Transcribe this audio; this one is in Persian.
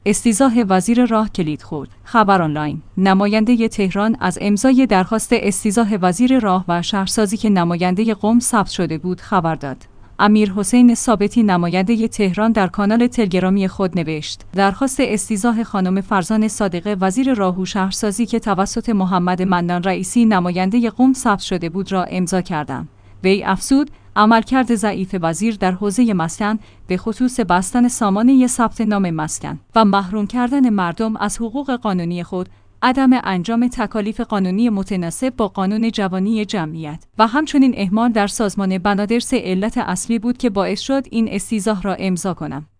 استیضاح وزیر راه کلید خورد. خبر آنلاین. نماینده تهران از امضای درخواست استیضاح وزیر راه و شهرسازی که نماینده قم ثبت شده بود خبر داد. امیرحسین ثابتی نماینده تهران در کانال تلگرامی خود نوشت: درخواست استیضاح خانم فرزان صادقه وزیر راه و شهرسازی که توسط محمد منان رئیسی نماینده قم ثبت شده بود را امضا کردم. وی افزود: عملکرد ضعیف وزیر در حوزه مسکن به خصوص بستن سامانه ثبت نام مسکن و محروم کردن مردم از حقوق قانونی خود، عدم انجام تکالیف قانونی متناسب با قانون جوانی جمعیت و همچنین اهمال در سازمان بنادر علت اصلی بود که باعث شد این استیضاح را امضا کنم.